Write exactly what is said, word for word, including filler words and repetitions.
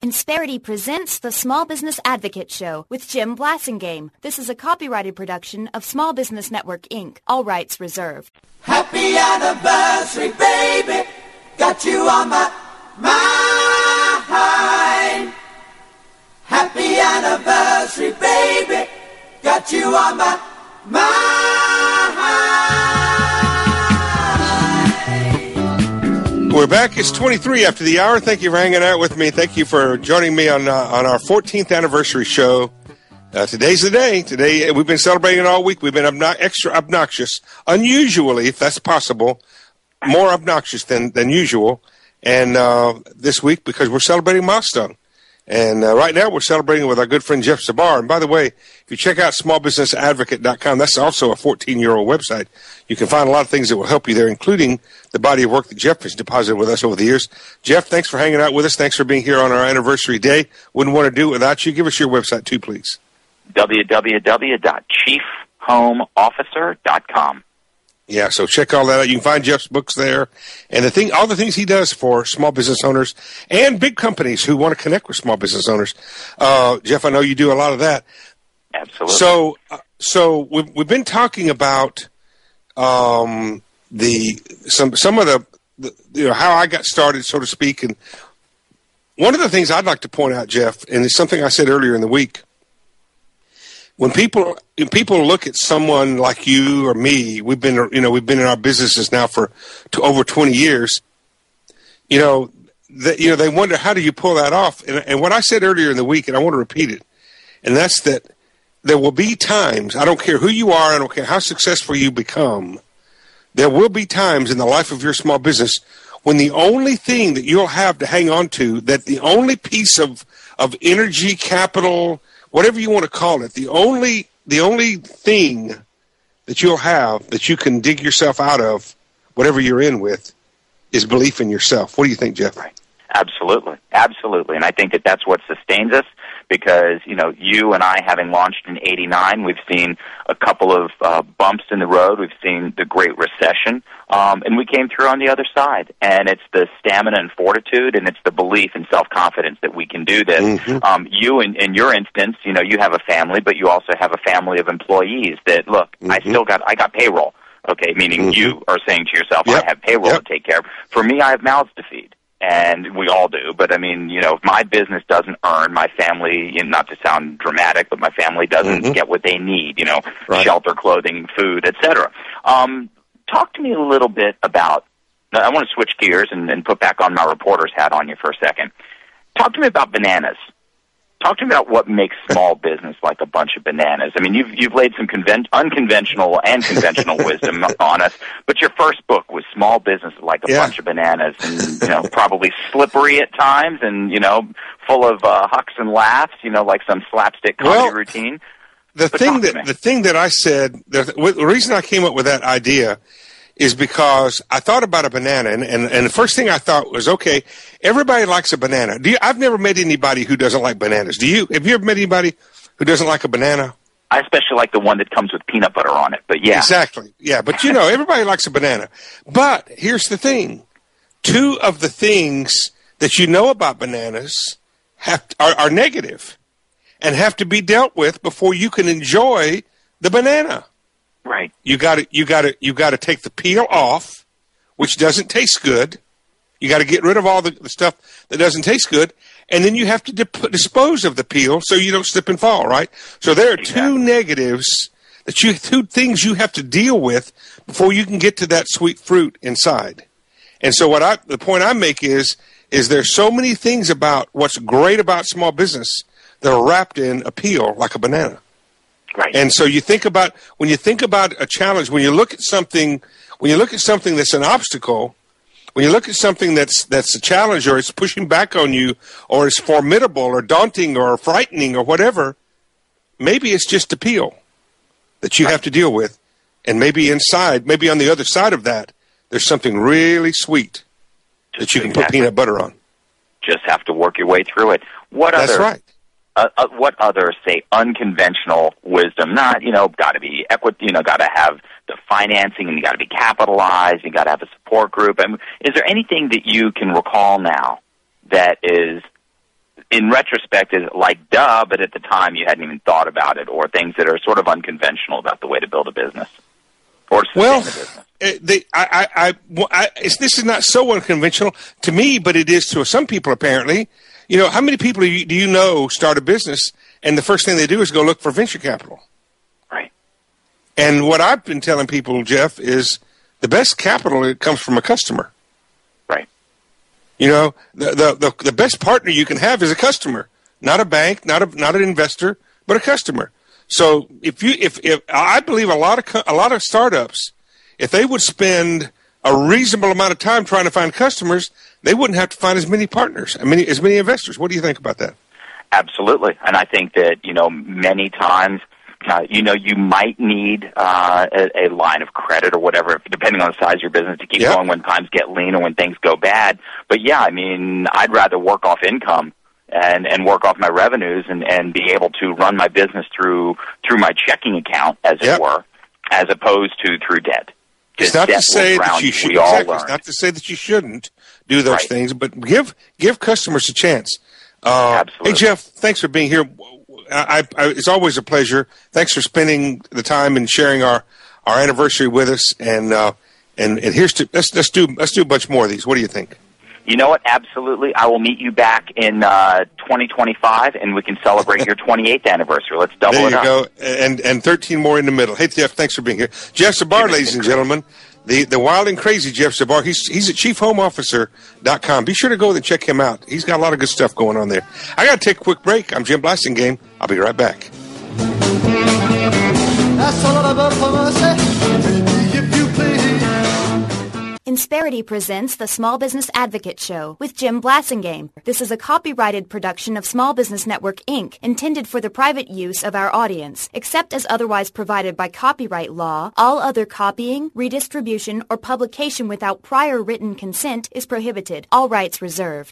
Insperity presents the Small Business Advocate Show with Jim Blasingame. This is a copyrighted production of Small Business Network, Incorporated. All rights reserved. Happy anniversary, baby. Got you on my mind. Happy anniversary, baby. Got you on my mind. We're back. It's twenty-three after the hour. Thank you for hanging out with me. Thank you for joining me on uh, on our fourteenth anniversary show. Uh, today's the day. Today, we've been celebrating it all week. We've been obno- extra obnoxious, unusually, if that's possible, more obnoxious than, than usual. And uh, this week, because we're celebrating a milestone. And uh, right now, we're celebrating with our good friend Jeff Zabar. And by the way, if you check out small business advocate dot com, that's also a fourteen-year-old website. You can find a lot of things that will help you there, including the body of work that Jeff has deposited with us over the years. Jeff, thanks for hanging out with us. Thanks for being here on our anniversary day. Wouldn't want to do it without you. Give us your website, too, please. w w w dot chief home officer dot com. Yeah, so check all that out. You can find Jeff's books there. And the thing, all the things he does for small business owners and big companies who want to connect with small business owners. Uh, Jeff, I know you do a lot of that. Absolutely. So, uh, so we've, we've been talking about um, the some some of the, the you know how I got started, so to speak. And one of the things I'd like to point out, Jeff, and it's something I said earlier in the week. When people when people look at someone like you or me, we've been you know we've been in our businesses now for to over twenty years. You know, that you know they wonder, how do you pull that off? And, and what I said earlier in the week, and I want to repeat it, and that's that there will be times. I don't care who you are. I don't care how successful you become. There will be times in the life of your small business when the only thing that you'll have to hang on to, that the only piece of of energy, capital, whatever you want to call it, the only the only thing that you'll have that you can dig yourself out of, whatever you're in with, is belief in yourself. What do you think, Jeff? Right. Absolutely. Absolutely. And I think that that's what sustains us because, you know, you and I, having launched in eighty-nine, we've seen a couple of uh, bumps in the road. We've seen the Great Recession, um, and we came through on the other side. And it's the stamina and fortitude, and it's the belief and self-confidence that we can do this. Mm-hmm. Um, you, in, in your instance, you know, you have a family, but you also have a family of employees that, look, mm-hmm. I still got, I got payroll. Okay, meaning mm-hmm. you are saying to yourself, yep. I have payroll yep. to take care of. For me, I have mouths to feed. And we all do, but I mean, you know, if my business doesn't earn, my family, you know, not to sound dramatic, but my family doesn't mm-hmm. get what they need, you know, right. shelter, clothing, food, et cetera. Um, talk to me a little bit about, I want to switch gears and, and put back on my reporter's hat on you for a second. Talk to me about bananas. Talk to me about what makes small business like a bunch of bananas. I mean, you've you've laid some conven- unconventional and conventional wisdom on us, but your first book was Small Business Like a yeah. Bunch of Bananas, and, you know, probably slippery at times and, you know, full of uh, hucks and laughs, you know, like some slapstick comedy well, routine. The but thing that the thing that I said, the, the reason I came up with that idea is because I thought about a banana, and, and, and the first thing I thought was, okay, everybody likes a banana. Do you, I've never met anybody who doesn't like bananas. Do you? Have you ever met anybody who doesn't like a banana? I especially like the one that comes with peanut butter on it, but yeah. Exactly, yeah. But, you know, everybody likes a banana. But here's the thing. Two of the things that you know about bananas have are, are negative and have to be dealt with before you can enjoy the banana. Right. You got to you got to you got to take the peel off, which doesn't taste good. You got to get rid of all the, the stuff that doesn't taste good, and then you have to dip, dispose of the peel so you don't slip and fall. Right. So there are exactly. two negatives that you two things you have to deal with before you can get to that sweet fruit inside. And so what I the point I make is is there's so many things about what's great about small business that are wrapped in a peel like a banana. Right. And so you think about when you think about a challenge, when you look at something, when you look at something that's an obstacle, when you look at something that's that's a challenge, or it's pushing back on you, or it's formidable, or daunting, or frightening, or whatever, maybe it's just a peel that you right. have to deal with, and maybe inside, maybe on the other side of that, there's something really sweet just that you can exactly. put peanut butter on. Just have to work your way through it. What that's other? right. Uh, uh, what other, say, unconventional wisdom? Not, you know, got to be equity, you know, got to have the financing, and you got to be capitalized, you got to have a support group. I mean, is there anything that you can recall now that is in retrospect is like, duh, but at the time you hadn't even thought about it, or things that are sort of unconventional about the way to build a business or sustain well, a business. It, they, I, I, I, I it's, this is not so unconventional to me, but it is to some people apparently. You know, how many people do you, do you know start a business and the first thing they do is go look for venture capital? Right. And what I've been telling people, Jeff, is the best capital it comes from a customer. Right. You know, the, the the the best partner you can have is a customer, not a bank, not a not an investor, but a customer. So if you if if I believe a lot of co- a lot of startups, if they would spend a reasonable amount of time trying to find customers, they wouldn't have to find as many partners, as many as many investors. What do you think about that? Absolutely, and I think that you know many times. Uh, you know, you might need uh, a, a line of credit or whatever, depending on the size of your business, to keep yep. going when times get lean or when things go bad. But yeah, I mean, I'd rather work off income and, and work off my revenues and, and be able to run my business through through my checking account, as yep. it were, as opposed to through debt. It's not to say that you should. Exactly. It's not to say that you shouldn't do those right. things, but give give customers a chance. Uh, Absolutely. Hey, Jeff, thanks for being here. I, I, it's always a pleasure. Thanks for spending the time and sharing our, our anniversary with us. And uh, and and here's to let's let's do let's do a bunch more of these. What do you think? You know what? Absolutely. I will meet you back in uh, twenty twenty-five, and we can celebrate your twenty-eighth anniversary. Let's double there it up. There you go. And and thirteen more in the middle. Hey, Jeff, thanks for being here. Jeff Zabar, ladies and gentlemen. The the wild and crazy Jeff Zabar. He's he's at chief home officer dot com. Be sure to go and check him out. He's got a lot of good stuff going on there. I got to take a quick break. I'm Jim Blasingame. I'll be right back. Insperity presents the Small Business Advocate Show with Jim Blasingame. This is a copyrighted production of Small Business Network, Incorporated, intended for the private use of our audience. Except as otherwise provided by copyright law, all other copying, redistribution, or publication without prior written consent is prohibited. All rights reserved.